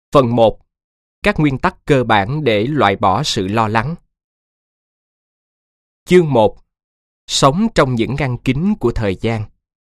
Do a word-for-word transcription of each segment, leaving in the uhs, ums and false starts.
Phần một. Các nguyên tắc cơ bản để loại bỏ sự lo lắng. Chương một. Sống trong những ngăn kính của thời gian.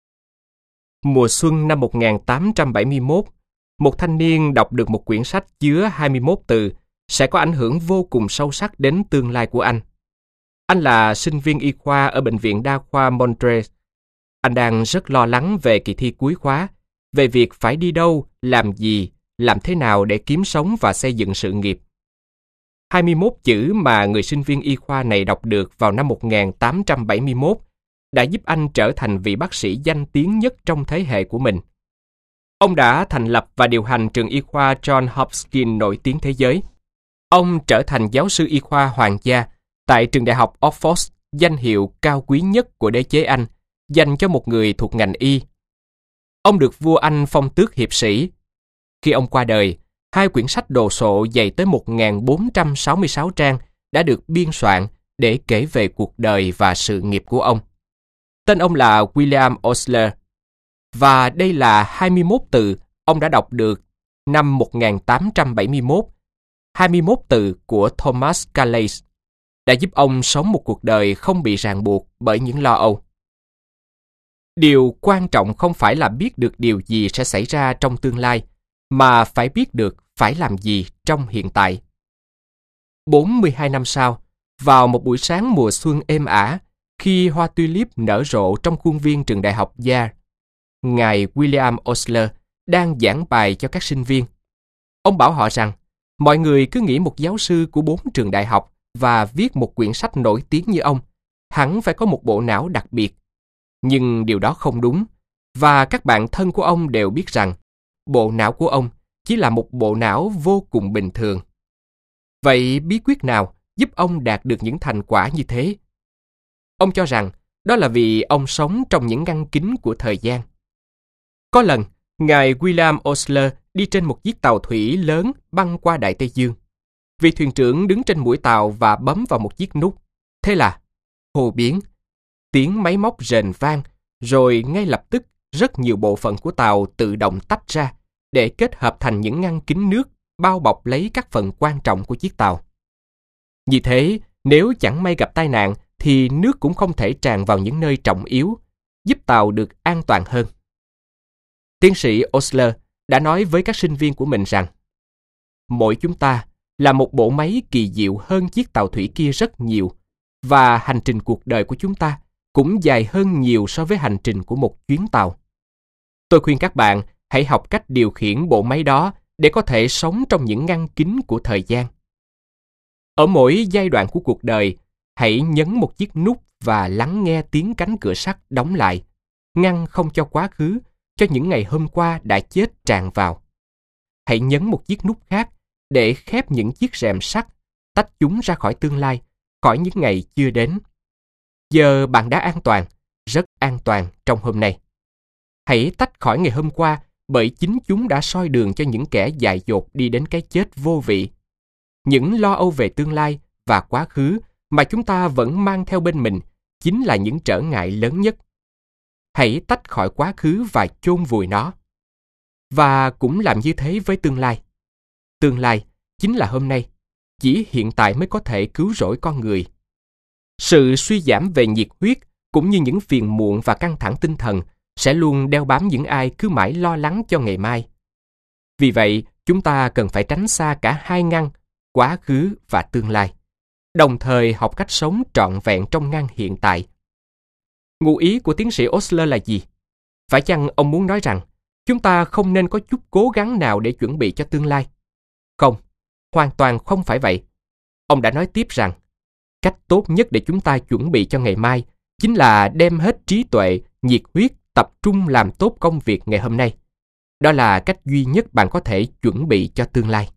Mùa xuân năm một nghìn tám trăm bảy mươi mốt, một thanh niên đọc được một quyển sách chứa hai mươi mốt từ sẽ có ảnh hưởng vô cùng sâu sắc đến tương lai của anh. Anh là sinh viên y khoa ở Bệnh viện Đa khoa Montreux. Anh đang rất lo lắng về kỳ thi cuối khóa, về việc phải đi đâu, làm gì, làm thế nào để kiếm sống và xây dựng sự nghiệp. hai mươi mốt chữ mà người sinh viên y khoa này đọc được vào năm một nghìn tám trăm bảy mươi mốt đã giúp anh trở thành vị bác sĩ danh tiếng nhất trong thế hệ của mình. Ông đã thành lập và điều hành trường y khoa John Hopkins nổi tiếng thế giới. Ông trở thành giáo sư y khoa hoàng gia tại trường đại học Oxford, danh hiệu cao quý nhất của đế chế Anh, dành cho một người thuộc ngành y. Ông được vua Anh phong tước hiệp sĩ. Khi ông qua đời, hai quyển sách đồ sộ dày tới một nghìn bốn trăm sáu mươi sáu trang đã được biên soạn để kể về cuộc đời và sự nghiệp của ông. Tên ông là William Osler, và đây là hai mươi mốt từ ông đã đọc được năm một nghìn tám trăm bảy mươi mốt, hai mươi mốt từ của Thomas Calais, đã giúp ông sống một cuộc đời không bị ràng buộc bởi những lo âu. Điều quan trọng không phải là biết được điều gì sẽ xảy ra trong tương lai, mà phải biết được phải làm gì trong hiện tại. bốn mươi hai năm sau, vào một buổi sáng mùa xuân êm ả, khi hoa tulip nở rộ trong khuôn viên trường đại học Yale, ngài William Osler đang giảng bài cho các sinh viên. Ông bảo họ rằng, mọi người cứ nghĩ một giáo sư của bốn trường đại học và viết một quyển sách nổi tiếng như ông, hẳn phải có một bộ não đặc biệt. Nhưng điều đó không đúng, và các bạn thân của ông đều biết rằng, bộ não của ông chỉ là một bộ não vô cùng bình thường. Vậy bí quyết nào giúp ông đạt được những thành quả như thế? Ông cho rằng đó là vì ông sống trong những ngăn kính của thời gian. Có lần, ngài William Osler đi trên một chiếc tàu thủy lớn băng qua Đại Tây Dương. Vị thuyền trưởng đứng trên mũi tàu và bấm vào một chiếc nút. Thế là, hồ biến, tiếng máy móc rền vang, rồi ngay lập tức rất nhiều bộ phận của tàu tự động tách ra để kết hợp thành những ngăn kính nước bao bọc lấy các phần quan trọng của chiếc tàu. Như thế, nếu chẳng may gặp tai nạn thì nước cũng không thể tràn vào những nơi trọng yếu, giúp tàu được an toàn hơn. Tiến sĩ Osler đã nói với các sinh viên của mình rằng, mỗi chúng ta là một bộ máy kỳ diệu hơn chiếc tàu thủy kia rất nhiều, và hành trình cuộc đời của chúng ta cũng dài hơn nhiều so với hành trình của một chuyến tàu. Tôi khuyên các bạn hãy học cách điều khiển bộ máy đó để có thể sống trong những ngăn kính của thời gian. Ở mỗi giai đoạn của cuộc đời, hãy nhấn một chiếc nút và lắng nghe tiếng cánh cửa sắt đóng lại, ngăn không cho quá khứ, cho những ngày hôm qua đã chết tràn vào. Hãy nhấn một chiếc nút khác để khép những chiếc rèm sắt, tách chúng ra khỏi tương lai, khỏi những ngày chưa đến. Giờ bạn đã an toàn, rất an toàn trong hôm nay. Hãy tách khỏi ngày hôm qua, bởi chính chúng đã soi đường cho những kẻ dại dột đi đến cái chết vô vị. Những lo âu về tương lai và quá khứ mà chúng ta vẫn mang theo bên mình chính là những trở ngại lớn nhất. Hãy tách khỏi quá khứ và chôn vùi nó. Và cũng làm như thế với tương lai. Tương lai chính là hôm nay. Chỉ hiện tại mới có thể cứu rỗi con người. Sự suy giảm về nhiệt huyết cũng như những phiền muộn và căng thẳng tinh thần sẽ luôn đeo bám những ai cứ mãi lo lắng cho ngày mai. Vì vậy, chúng ta cần phải tránh xa cả hai ngăn, quá khứ và tương lai, đồng thời học cách sống trọn vẹn trong ngăn hiện tại. Ngụ ý của tiến sĩ Osler là gì? Phải chăng ông muốn nói rằng chúng ta không nên có chút cố gắng nào để chuẩn bị cho tương lai? Không, hoàn toàn không phải vậy. Ông đã nói tiếp rằng, cách tốt nhất để chúng ta chuẩn bị cho ngày mai chính là đem hết trí tuệ, nhiệt huyết, tập trung làm tốt công việc ngày hôm nay. Đó là cách duy nhất bạn có thể chuẩn bị cho tương lai.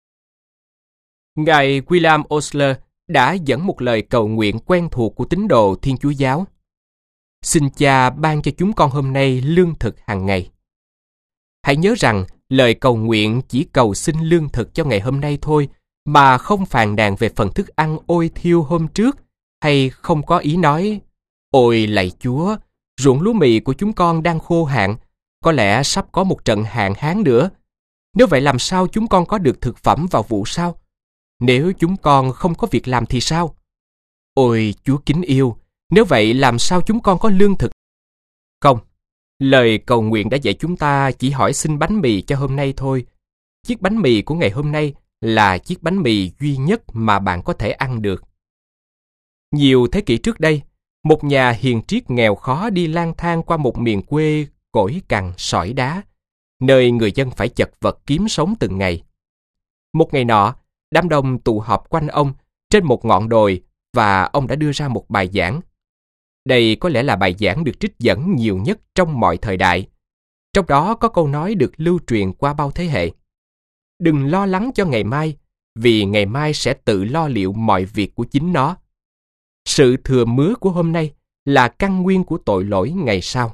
Ngài William Osler đã dẫn một lời cầu nguyện quen thuộc của tín đồ Thiên Chúa Giáo. Xin Cha ban cho chúng con hôm nay lương thực hàng ngày. Hãy nhớ rằng lời cầu nguyện chỉ cầu xin lương thực cho ngày hôm nay thôi, mà không phàn nàn về phần thức ăn ôi thiêu hôm trước, hay không có ý nói, ôi lạy Chúa, ruộng lúa mì của chúng con đang khô hạn, có lẽ sắp có một trận hạn hán nữa. Nếu vậy làm sao chúng con có được thực phẩm vào vụ sau? Nếu chúng con không có việc làm thì sao? Ôi Chúa kính yêu, nếu vậy làm sao chúng con có lương thực? Không, lời cầu nguyện đã dạy chúng ta chỉ hỏi xin bánh mì cho hôm nay thôi. Chiếc bánh mì của ngày hôm nay là chiếc bánh mì duy nhất mà bạn có thể ăn được. Nhiều thế kỷ trước đây, một nhà hiền triết nghèo khó đi lang thang qua một miền quê cỗi cằn sỏi đá, nơi người dân phải chật vật kiếm sống từng ngày. Một ngày nọ, đám đông tụ họp quanh ông trên một ngọn đồi và ông đã đưa ra một bài giảng. Đây có lẽ là bài giảng được trích dẫn nhiều nhất trong mọi thời đại. Trong đó có câu nói được lưu truyền qua bao thế hệ. Đừng lo lắng cho ngày mai, vì ngày mai sẽ tự lo liệu mọi việc của chính nó. Sự thừa mứa của hôm nay là căn nguyên của tội lỗi ngày sau.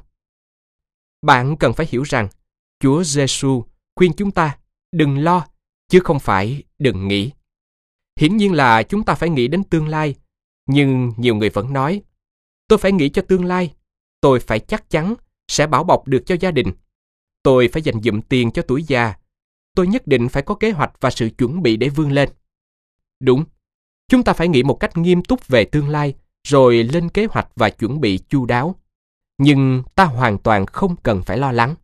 Bạn cần phải hiểu rằng, Chúa Giêsu khuyên chúng ta đừng lo, chứ không phải đừng nghĩ. Hiển nhiên là chúng ta phải nghĩ đến tương lai, nhưng nhiều người vẫn nói, tôi phải nghĩ cho tương lai, tôi phải chắc chắn sẽ bảo bọc được cho gia đình, tôi phải dành dụm tiền cho tuổi già, tôi nhất định phải có kế hoạch và sự chuẩn bị để vươn lên. Đúng, chúng ta phải nghĩ một cách nghiêm túc về tương lai, rồi lên kế hoạch và chuẩn bị chu đáo. Nhưng ta hoàn toàn không cần phải lo lắng.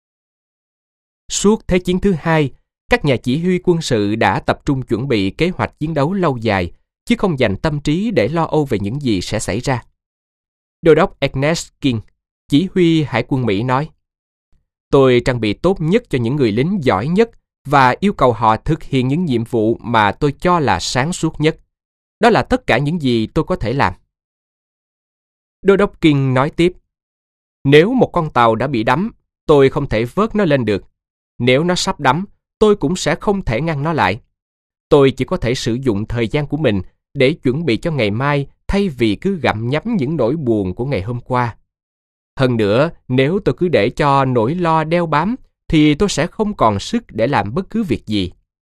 Suốt Thế chiến thứ hai, các nhà chỉ huy quân sự đã tập trung chuẩn bị kế hoạch chiến đấu lâu dài, chứ không dành tâm trí để lo âu về những gì sẽ xảy ra. Đô đốc Ernest King, chỉ huy Hải quân Mỹ nói, tôi trang bị tốt nhất cho những người lính giỏi nhất và yêu cầu họ thực hiện những nhiệm vụ mà tôi cho là sáng suốt nhất. Đó là tất cả những gì tôi có thể làm. Đô đốc King nói tiếp, nếu một con tàu đã bị đắm, tôi không thể vớt nó lên được. Nếu nó sắp đắm, tôi cũng sẽ không thể ngăn nó lại. Tôi chỉ có thể sử dụng thời gian của mình để chuẩn bị cho ngày mai thay vì cứ gặm nhấm những nỗi buồn của ngày hôm qua. Hơn nữa, nếu tôi cứ để cho nỗi lo đeo bám, thì tôi sẽ không còn sức để làm bất cứ việc gì.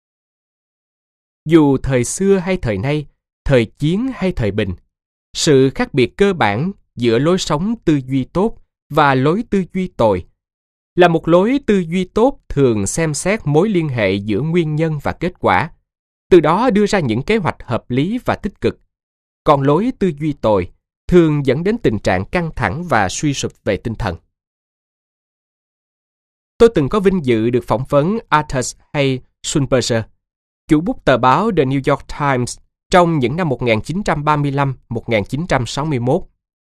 Dù thời xưa hay thời nay, thời chiến hay thời bình, sự khác biệt cơ bản giữa lối sống tư duy tốt và lối tư duy tồi là một lối tư duy tốt thường xem xét mối liên hệ giữa nguyên nhân và kết quả, từ đó đưa ra những kế hoạch hợp lý và tích cực. Còn lối tư duy tồi thường dẫn đến tình trạng căng thẳng và suy sụp về tinh thần. Tôi từng có vinh dự được phỏng vấn Arthur Hay Schunberger, chủ bút tờ báo The New York Times trong những năm một nghìn chín trăm ba mươi lăm đến một nghìn chín trăm sáu mươi mốt,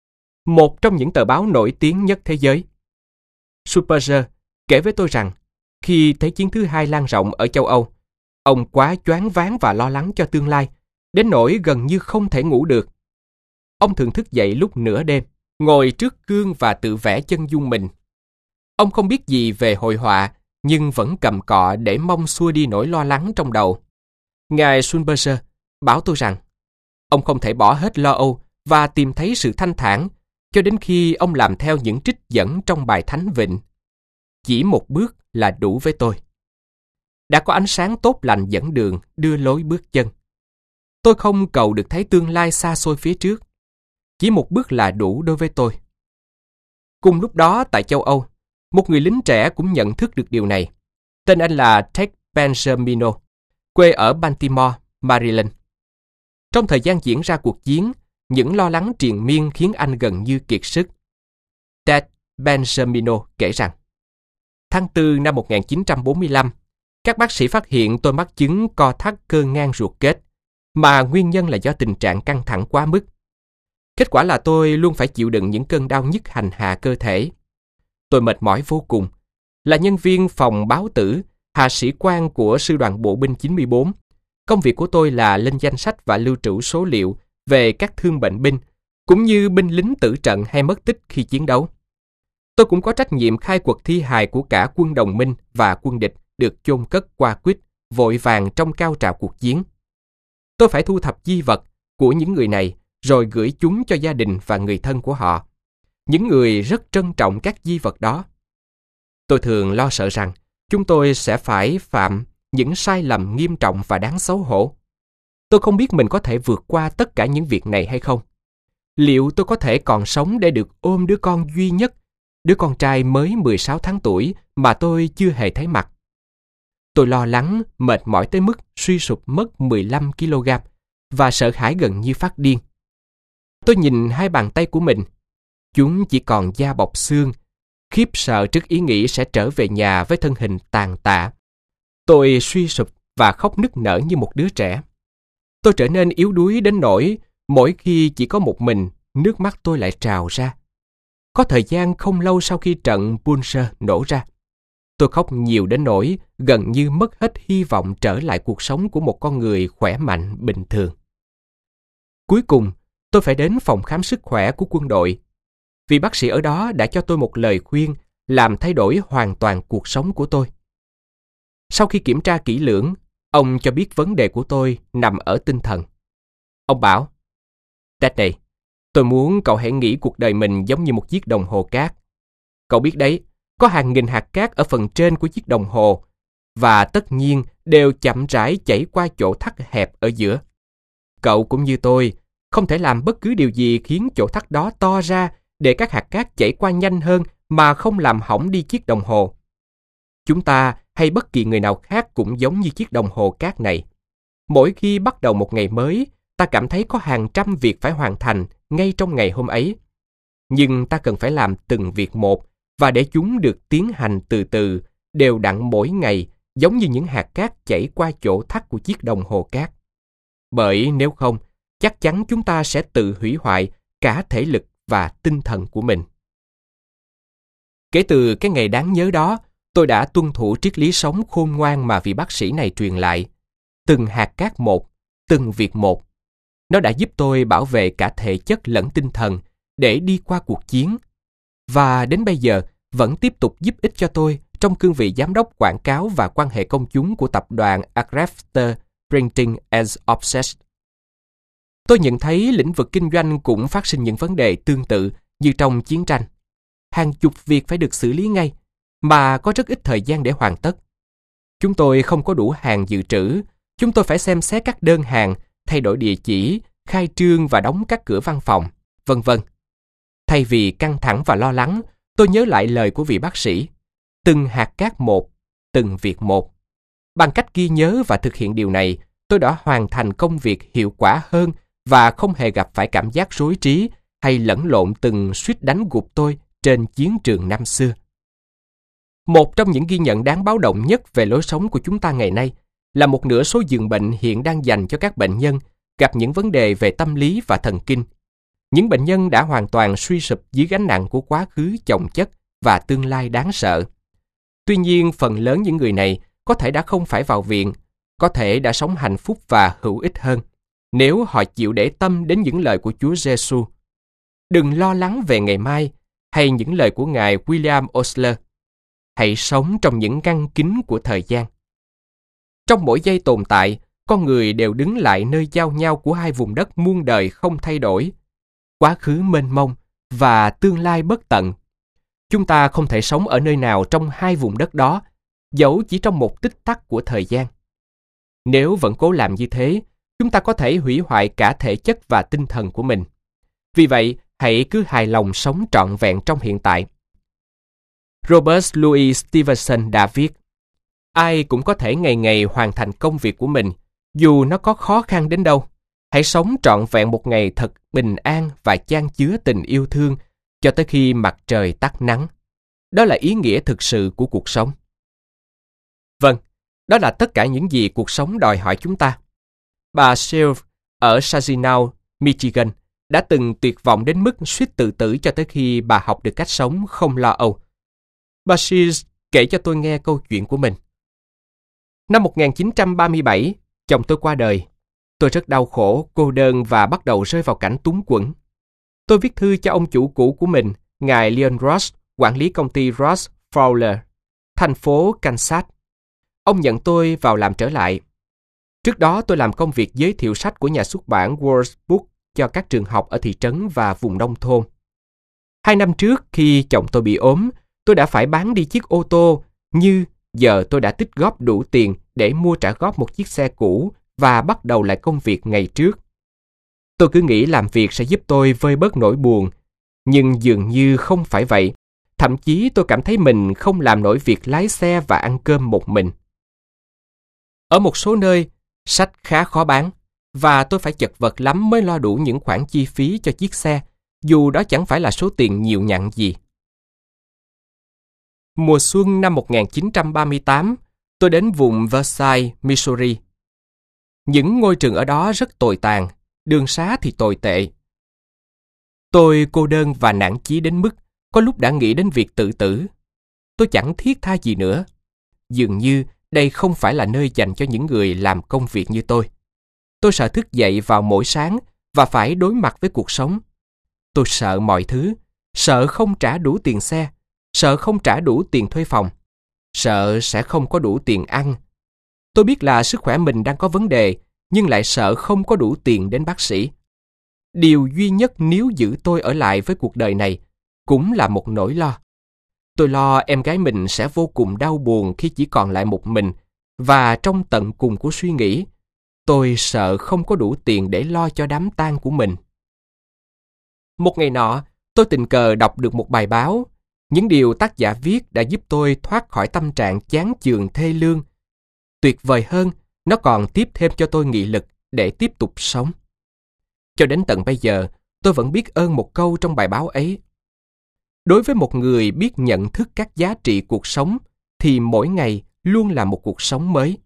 một trong những tờ báo nổi tiếng nhất thế giới. Schunberger kể với tôi rằng, khi Thế chiến thứ hai lan rộng ở châu Âu, ông quá choáng váng và lo lắng cho tương lai, đến nỗi gần như không thể ngủ được. Ông thường thức dậy lúc nửa đêm, ngồi trước gương và tự vẽ chân dung mình. Ông không biết gì về hội họa, nhưng vẫn cầm cọ để mong xua đi nỗi lo lắng trong đầu. Ngài Schunberger bảo tôi rằng, ông không thể bỏ hết lo âu và tìm thấy sự thanh thản cho đến khi ông làm theo những trích dẫn trong bài Thánh Vịnh. Chỉ một bước là đủ với tôi. Đã có ánh sáng tốt lành dẫn đường, đưa lối bước chân. Tôi không cầu được thấy tương lai xa xôi phía trước. Chỉ một bước là đủ đối với tôi. Cùng lúc đó tại châu Âu, một người lính trẻ cũng nhận thức được điều này. Tên anh là Ted Benjamino, quê ở Baltimore, Maryland. Trong thời gian diễn ra cuộc chiến, những lo lắng triền miên khiến anh gần như kiệt sức. Ted Benjamino kể rằng, tháng tư năm một nghìn chín trăm bốn mươi lăm, các bác sĩ phát hiện tôi mắc chứng co thắt cơ ngang ruột kết, mà nguyên nhân là do tình trạng căng thẳng quá mức. Kết quả là tôi luôn phải chịu đựng những cơn đau nhức hành hạ cơ thể. Tôi mệt mỏi vô cùng. Là nhân viên phòng báo tử, hạ sĩ quan của Sư đoàn Bộ binh chín mươi bốn, công việc của tôi là lên danh sách và lưu trữ số liệu về các thương bệnh binh, cũng như binh lính tử trận hay mất tích khi chiến đấu. Tôi cũng có trách nhiệm khai quật thi hài của cả quân đồng minh và quân địch được chôn cất qua quýt, vội vàng trong cao trào cuộc chiến. Tôi phải thu thập di vật của những người này, rồi gửi chúng cho gia đình và người thân của họ. Những người rất trân trọng các di vật đó. Tôi thường lo sợ rằng chúng tôi sẽ phải phạm những sai lầm nghiêm trọng và đáng xấu hổ. Tôi không biết mình có thể vượt qua tất cả những việc này hay không. Liệu tôi có thể còn sống để được ôm đứa con duy nhất, đứa con trai mới mười sáu tháng tuổi mà tôi chưa hề thấy mặt? Tôi lo lắng, mệt mỏi tới mức suy sụp mất mười lăm ki lô gam và sợ hãi gần như phát điên. Tôi nhìn hai bàn tay của mình. Chúng chỉ còn da bọc xương, khiếp sợ trước ý nghĩ sẽ trở về nhà với thân hình tàn tạ. Tôi suy sụp và khóc nức nở như một đứa trẻ. Tôi trở nên yếu đuối đến nỗi mỗi khi chỉ có một mình, nước mắt tôi lại trào ra. Có thời gian không lâu sau khi trận Pulsar nổ ra, tôi khóc nhiều đến nỗi gần như mất hết hy vọng trở lại cuộc sống của một con người khỏe mạnh bình thường. Cuối cùng, tôi phải đến phòng khám sức khỏe của quân đội, vì bác sĩ ở đó đã cho tôi một lời khuyên làm thay đổi hoàn toàn cuộc sống của tôi. Sau khi kiểm tra kỹ lưỡng, ông cho biết vấn đề của tôi nằm ở tinh thần. Ông bảo, Teddy, tôi muốn cậu hãy nghĩ cuộc đời mình giống như một chiếc đồng hồ cát. Cậu biết đấy, có hàng nghìn hạt cát ở phần trên của chiếc đồng hồ, và tất nhiên đều chậm rãi chảy qua chỗ thắt hẹp ở giữa. Cậu cũng như tôi, không thể làm bất cứ điều gì khiến chỗ thắt đó to ra để các hạt cát chảy qua nhanh hơn mà không làm hỏng đi chiếc đồng hồ. Chúng ta hay bất kỳ người nào khác cũng giống như chiếc đồng hồ cát này. Mỗi khi bắt đầu một ngày mới, ta cảm thấy có hàng trăm việc phải hoàn thành ngay trong ngày hôm ấy. Nhưng ta cần phải làm từng việc một, và để chúng được tiến hành từ từ, đều đặn mỗi ngày, giống như những hạt cát chảy qua chỗ thắt của chiếc đồng hồ cát. Bởi nếu không, chắc chắn chúng ta sẽ tự hủy hoại cả thể lực và tinh thần của mình. Kể từ cái ngày đáng nhớ đó, tôi đã tuân thủ triết lý sống khôn ngoan mà vị bác sĩ này truyền lại. Từng hạt cát một, từng việc một. Nó đã giúp tôi bảo vệ cả thể chất lẫn tinh thần để đi qua cuộc chiến. Và đến bây giờ vẫn tiếp tục giúp ích cho tôi trong cương vị giám đốc quảng cáo và quan hệ công chúng của tập đoàn Agrafter Printing and Offset. Tôi nhận thấy lĩnh vực kinh doanh cũng phát sinh những vấn đề tương tự như trong chiến tranh. Hàng chục việc phải được xử lý ngay, mà có rất ít thời gian để hoàn tất. Chúng tôi không có đủ hàng dự trữ, chúng tôi phải xem xét các đơn hàng, thay đổi địa chỉ, khai trương và đóng các cửa văn phòng, vân vân. Thay vì căng thẳng và lo lắng, tôi nhớ lại lời của vị bác sĩ. Từng hạt cát một, từng việc một. Bằng cách ghi nhớ và thực hiện điều này, tôi đã hoàn thành công việc hiệu quả hơn và không hề gặp phải cảm giác rối trí hay lẫn lộn từng suýt đánh gục tôi trên chiến trường năm xưa. Một trong những ghi nhận đáng báo động nhất về lối sống của chúng ta ngày nay là một nửa số giường bệnh hiện đang dành cho các bệnh nhân gặp những vấn đề về tâm lý và thần kinh. Những bệnh nhân đã hoàn toàn suy sụp dưới gánh nặng của quá khứ chồng chất và tương lai đáng sợ. Tuy nhiên, phần lớn những người này có thể đã không phải vào viện, có thể đã sống hạnh phúc và hữu ích hơn, nếu họ chịu để tâm đến những lời của Chúa Giêsu. Đừng lo lắng về ngày mai, hay những lời của Ngài William Osler. Hãy sống trong những ngăn kính của thời gian. Trong mỗi giây tồn tại, con người đều đứng lại nơi giao nhau của hai vùng đất muôn đời không thay đổi, quá khứ mênh mông và tương lai bất tận. Chúng ta không thể sống ở nơi nào trong hai vùng đất đó, dẫu chỉ trong một tích tắc của thời gian. Nếu vẫn cố làm như thế, chúng ta có thể hủy hoại cả thể chất và tinh thần của mình. Vì vậy, hãy cứ hài lòng sống trọn vẹn trong hiện tại. Robert Louis Stevenson đã viết, ai cũng có thể ngày ngày hoàn thành công việc của mình, dù nó có khó khăn đến đâu. Hãy sống trọn vẹn một ngày thật bình an và chan chứa tình yêu thương cho tới khi mặt trời tắt nắng. Đó là ý nghĩa thực sự của cuộc sống. Vâng, đó là tất cả những gì cuộc sống đòi hỏi chúng ta. Bà Shields ở Saginaw, Michigan đã từng tuyệt vọng đến mức suýt tự tử cho tới khi bà học được cách sống không lo âu. Bà Shields kể cho tôi nghe câu chuyện của mình. Năm một nghìn chín trăm ba mươi bảy, chồng tôi qua đời. Tôi rất đau khổ, cô đơn và bắt đầu rơi vào cảnh túng quẫn. Tôi viết thư cho ông chủ cũ của mình, ngài Leon Ross, quản lý công ty Ross Fowler, thành phố Kansas. Ông nhận tôi vào làm trở lại. Trước đó tôi làm công việc giới thiệu sách của nhà xuất bản World Book cho các trường học ở thị trấn và vùng nông thôn. Hai năm trước, khi chồng tôi bị ốm, tôi đã phải bán đi chiếc ô tô, như giờ tôi đã tích góp đủ tiền để mua trả góp một chiếc xe cũ và bắt đầu lại công việc ngày trước. Tôi cứ nghĩ làm việc sẽ giúp tôi vơi bớt nỗi buồn, nhưng dường như không phải vậy. Thậm chí tôi cảm thấy mình không làm nổi việc lái xe và ăn cơm một mình. Ở một số nơi, sách khá khó bán, và tôi phải chật vật lắm mới lo đủ những khoản chi phí cho chiếc xe, dù đó chẳng phải là số tiền nhiều nhặn gì. Mùa xuân năm một nghìn chín trăm ba mươi tám, tôi đến vùng Versailles, Missouri. Những ngôi trường ở đó rất tồi tàn, đường xá thì tồi tệ. Tôi cô đơn và nản chí đến mức có lúc đã nghĩ đến việc tự tử. Tôi chẳng thiết tha gì nữa. Dường như đây không phải là nơi dành cho những người làm công việc như tôi. Tôi sợ thức dậy vào mỗi sáng và phải đối mặt với cuộc sống. Tôi sợ mọi thứ, sợ không trả đủ tiền xe, sợ không trả đủ tiền thuê phòng, sợ sẽ không có đủ tiền ăn. Tôi biết là sức khỏe mình đang có vấn đề, nhưng lại sợ không có đủ tiền đến bác sĩ. Điều duy nhất níu giữ tôi ở lại với cuộc đời này cũng là một nỗi lo. Tôi lo em gái mình sẽ vô cùng đau buồn khi chỉ còn lại một mình, và trong tận cùng của suy nghĩ, tôi sợ không có đủ tiền để lo cho đám tang của mình. Một ngày nọ, tôi tình cờ đọc được một bài báo. Những điều tác giả viết đã giúp tôi thoát khỏi tâm trạng chán chường thê lương. Tuyệt vời hơn, nó còn tiếp thêm cho tôi nghị lực để tiếp tục sống. Cho đến tận bây giờ, tôi vẫn biết ơn một câu trong bài báo ấy. Đối với một người biết nhận thức các giá trị cuộc sống, thì mỗi ngày luôn là một cuộc sống mới.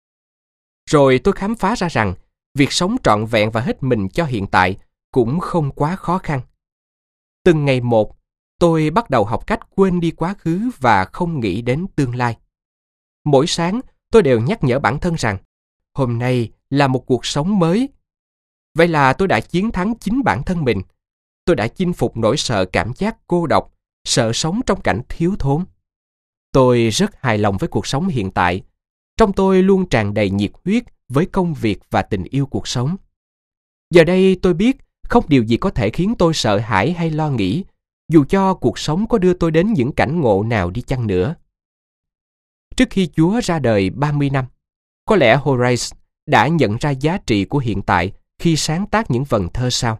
Rồi tôi khám phá ra rằng, việc sống trọn vẹn và hết mình cho hiện tại cũng không quá khó khăn. Từng ngày một, tôi bắt đầu học cách quên đi quá khứ và không nghĩ đến tương lai. Mỗi sáng, tôi đều nhắc nhở bản thân rằng, hôm nay là một cuộc sống mới. Vậy là tôi đã chiến thắng chính bản thân mình. Tôi đã chinh phục nỗi sợ cảm giác cô độc, sợ sống trong cảnh thiếu thốn. Tôi rất hài lòng với cuộc sống hiện tại. Trong tôi luôn tràn đầy nhiệt huyết với công việc và tình yêu cuộc sống. Giờ đây tôi biết không điều gì có thể khiến tôi sợ hãi hay lo nghĩ, dù cho cuộc sống có đưa tôi đến những cảnh ngộ nào đi chăng nữa. Trước khi Chúa ra đời ba mươi năm, có lẽ Horace đã nhận ra giá trị của hiện tại khi sáng tác những vần thơ sau.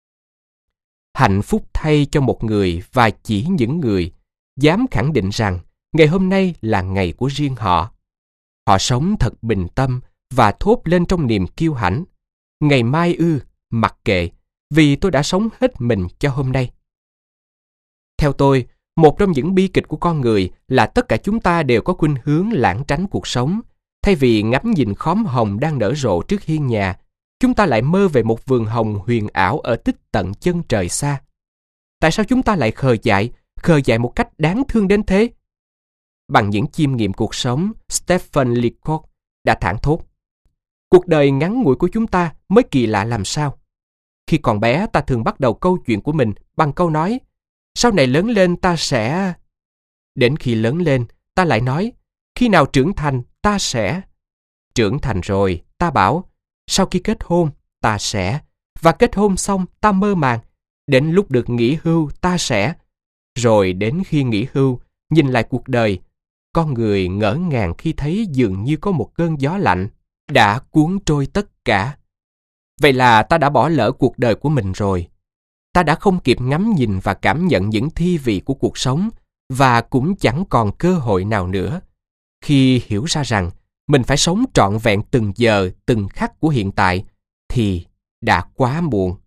Hạnh phúc thay cho một người và chỉ những người dám khẳng định rằng ngày hôm nay là ngày của riêng họ. Họ sống thật bình tâm và thốt lên trong niềm kiêu hãnh. Ngày mai ư, mặc kệ, vì tôi đã sống hết mình cho hôm nay. Theo tôi, một trong những bi kịch của con người là tất cả chúng ta đều có khuynh hướng lảng tránh cuộc sống. Thay vì ngắm nhìn khóm hồng đang nở rộ trước hiên nhà, chúng ta lại mơ về một vườn hồng huyền ảo ở tích tận chân trời xa. Tại sao chúng ta lại khờ dại, khờ dại một cách đáng thương đến thế? Bằng những chiêm nghiệm cuộc sống, Stephen Leacock đã thảng thốt: cuộc đời ngắn ngủi của chúng ta mới kỳ lạ làm sao. Khi còn bé, ta thường bắt đầu câu chuyện của mình bằng câu nói, sau này lớn lên ta sẽ... Đến khi lớn lên, ta lại nói, khi nào trưởng thành, ta sẽ... Trưởng thành rồi, ta bảo, sau khi kết hôn, ta sẽ... Và kết hôn xong, ta mơ màng. Đến lúc được nghỉ hưu, ta sẽ... Rồi đến khi nghỉ hưu, nhìn lại cuộc đời, con người ngỡ ngàng khi thấy dường như có một cơn gió lạnh đã cuốn trôi tất cả. Vậy là ta đã bỏ lỡ cuộc đời của mình rồi. Ta đã không kịp ngắm nhìn và cảm nhận những thi vị của cuộc sống, và cũng chẳng còn cơ hội nào nữa. Khi hiểu ra rằng mình phải sống trọn vẹn từng giờ, từng khắc của hiện tại, thì đã quá muộn.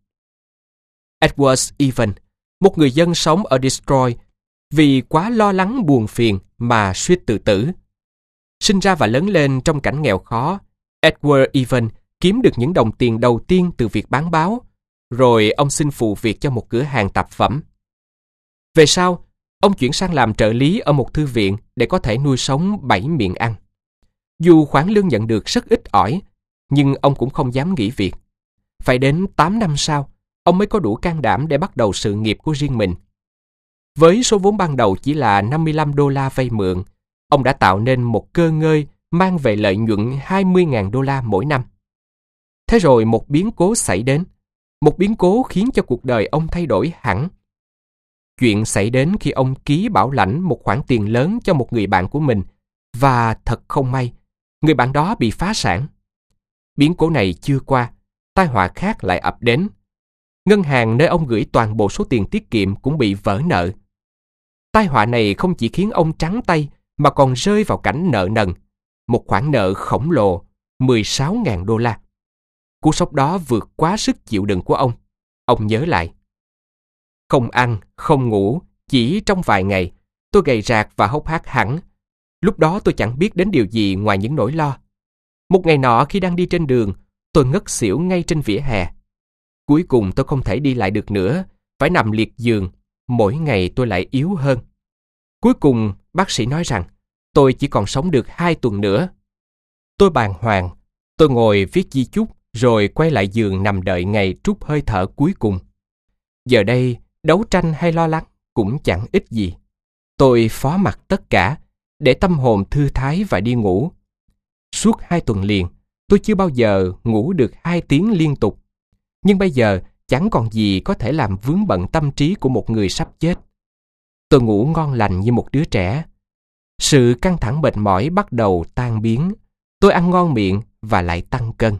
Edward Evans, một người dân sống ở Detroit, vì quá lo lắng buồn phiền mà suýt tự tử. Sinh ra và lớn lên trong cảnh nghèo khó, Edward Evans kiếm được những đồng tiền đầu tiên từ việc bán báo, rồi ông xin phụ việc cho một cửa hàng tạp phẩm. Về sau, ông chuyển sang làm trợ lý ở một thư viện để có thể nuôi sống bảy miệng ăn. Dù khoản lương nhận được rất ít ỏi, nhưng ông cũng không dám nghỉ việc. Phải đến tám năm sau, ông mới có đủ can đảm để bắt đầu sự nghiệp của riêng mình. Với số vốn ban đầu chỉ là năm mươi lăm đô la vay mượn, ông đã tạo nên một cơ ngơi mang về lợi nhuận hai mươi nghìn đô la mỗi năm. Thế rồi một biến cố xảy đến. Một biến cố khiến cho cuộc đời ông thay đổi hẳn. Chuyện xảy đến khi ông ký bảo lãnh một khoản tiền lớn cho một người bạn của mình, và thật không may, người bạn đó bị phá sản. Biến cố này chưa qua, tai họa khác lại ập đến. Ngân hàng nơi ông gửi toàn bộ số tiền tiết kiệm cũng bị vỡ nợ. Tai họa này không chỉ khiến ông trắng tay, mà còn rơi vào cảnh nợ nần, một khoản nợ khổng lồ mười sáu nghìn đô la. Cú sốc đó vượt quá sức chịu đựng của ông. Ông nhớ lại. Không ăn, không ngủ, chỉ trong vài ngày, tôi gầy rạc và hốc hác hẳn. Lúc đó tôi chẳng biết đến điều gì ngoài những nỗi lo. Một ngày nọ khi đang đi trên đường, tôi ngất xỉu ngay trên vỉa hè. Cuối cùng tôi không thể đi lại được nữa, phải nằm liệt giường. Mỗi ngày tôi lại yếu hơn. Cuối cùng, bác sĩ nói rằng tôi chỉ còn sống được hai tuần nữa. Tôi bàng hoàng. Tôi ngồi viết di chúc rồi quay lại giường nằm đợi ngày trút hơi thở cuối cùng. Giờ đây, đấu tranh hay lo lắng cũng chẳng ích gì. Tôi phó mặc tất cả để tâm hồn thư thái và đi ngủ. Suốt hai tuần liền, tôi chưa bao giờ ngủ được hai tiếng liên tục. Nhưng bây giờ chẳng còn gì có thể làm vướng bận tâm trí của một người sắp chết. Tôi ngủ ngon lành như một đứa trẻ. Sự căng thẳng mệt mỏi bắt đầu tan biến. Tôi ăn ngon miệng và lại tăng cân.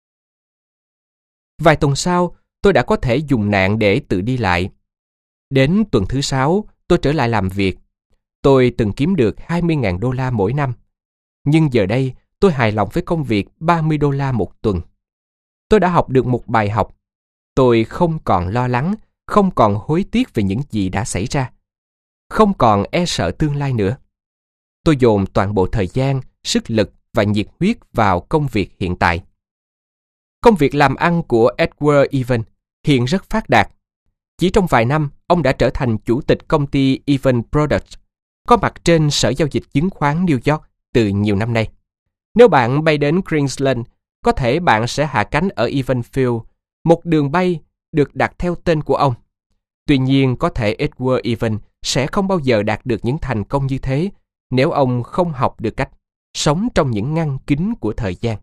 Vài tuần sau, tôi đã có thể dùng nạn để tự đi lại. Đến tuần thứ sáu, tôi trở lại làm việc. Tôi từng kiếm được hai mươi nghìn đô la mỗi năm. Nhưng giờ đây, tôi hài lòng với công việc ba mươi đô la một tuần. Tôi đã học được một bài học. Tôi không còn lo lắng, không còn hối tiếc về những gì đã xảy ra. Không còn e sợ tương lai nữa. Tôi dồn toàn bộ thời gian, sức lực và nhiệt huyết vào công việc hiện tại. Công việc làm ăn của Edward Evans hiện rất phát đạt. Chỉ trong vài năm, ông đã trở thành chủ tịch công ty Evans Products, có mặt trên Sở Giao dịch Chứng khoán New York từ nhiều năm nay. Nếu bạn bay đến Queensland, có thể bạn sẽ hạ cánh ở Evans Field, một đường bay được đặt theo tên của ông. Tuy nhiên, có thể Edward Evans sẽ không bao giờ đạt được những thành công như thế nếu ông không học được cách sống trong những ngăn kính của thời gian.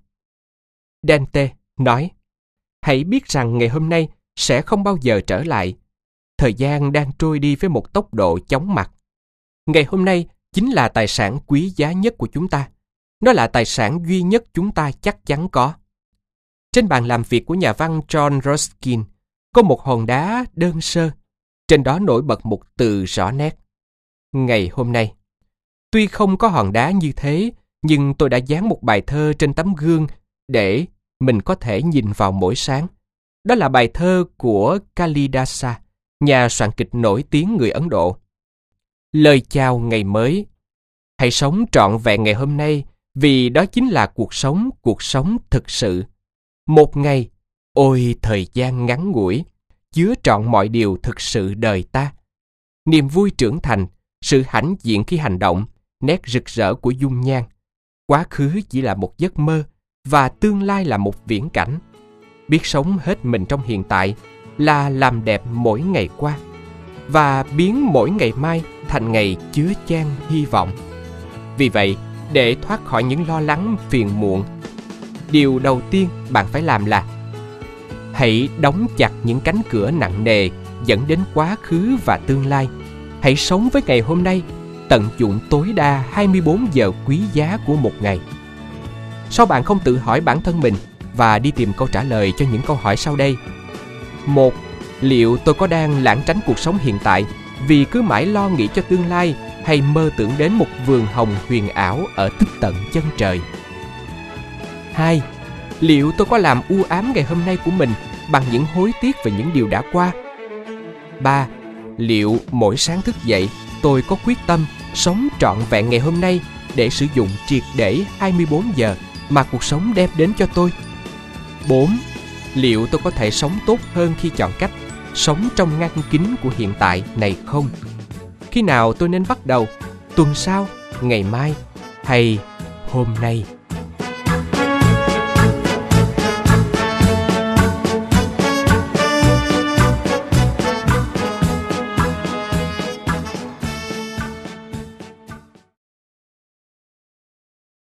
Dante nói, hãy biết rằng ngày hôm nay sẽ không bao giờ trở lại. Thời gian đang trôi đi với một tốc độ chóng mặt. Ngày hôm nay chính là tài sản quý giá nhất của chúng ta. Nó là tài sản duy nhất chúng ta chắc chắn có. Trên bàn làm việc của nhà văn John Ruskin có một hòn đá đơn sơ. Trên đó nổi bật một từ rõ nét. Ngày hôm nay. Tuy không có hòn đá như thế, nhưng tôi đã dán một bài thơ trên tấm gương để mình có thể nhìn vào mỗi sáng. Đó là bài thơ của Kalidasa, nhà soạn kịch nổi tiếng người Ấn Độ. Lời chào ngày mới. Hãy sống trọn vẹn ngày hôm nay, vì đó chính là cuộc sống, cuộc sống thực sự. Một ngày, ôi thời gian ngắn ngủi, chứa trọn mọi điều thực sự đời ta. Niềm vui trưởng thành, sự hãnh diện khi hành động, nét rực rỡ của dung nhan. Quá khứ chỉ là một giấc mơ, và tương lai là một viễn cảnh. Biết sống hết mình trong hiện tại là làm đẹp mỗi ngày qua, và biến mỗi ngày mai thành ngày chứa chan hy vọng. Vì vậy, để thoát khỏi những lo lắng phiền muộn, điều đầu tiên bạn phải làm là hãy đóng chặt những cánh cửa nặng nề dẫn đến quá khứ và tương lai. Hãy sống với ngày hôm nay, tận dụng tối đa hai mươi bốn giờ quý giá của một ngày. Sao bạn không tự hỏi bản thân mình và đi tìm câu trả lời cho những câu hỏi sau đây? Một. Liệu tôi có đang lảng tránh cuộc sống hiện tại vì cứ mãi lo nghĩ cho tương lai, hay mơ tưởng đến một vườn hồng huyền ảo ở tích tận chân trời? Hai. Liệu tôi có làm u ám ngày hôm nay của mình bằng những hối tiếc về những điều đã qua? Ba. Liệu mỗi sáng thức dậy tôi có quyết tâm sống trọn vẹn ngày hôm nay để sử dụng triệt để hai mươi bốn giờ mà cuộc sống đem đến cho tôi? Bốn. Liệu tôi có thể sống tốt hơn khi chọn cách sống trong ngăn kính của hiện tại này không? Khi nào tôi nên bắt đầu? Tuần sau, ngày mai hay hôm nay?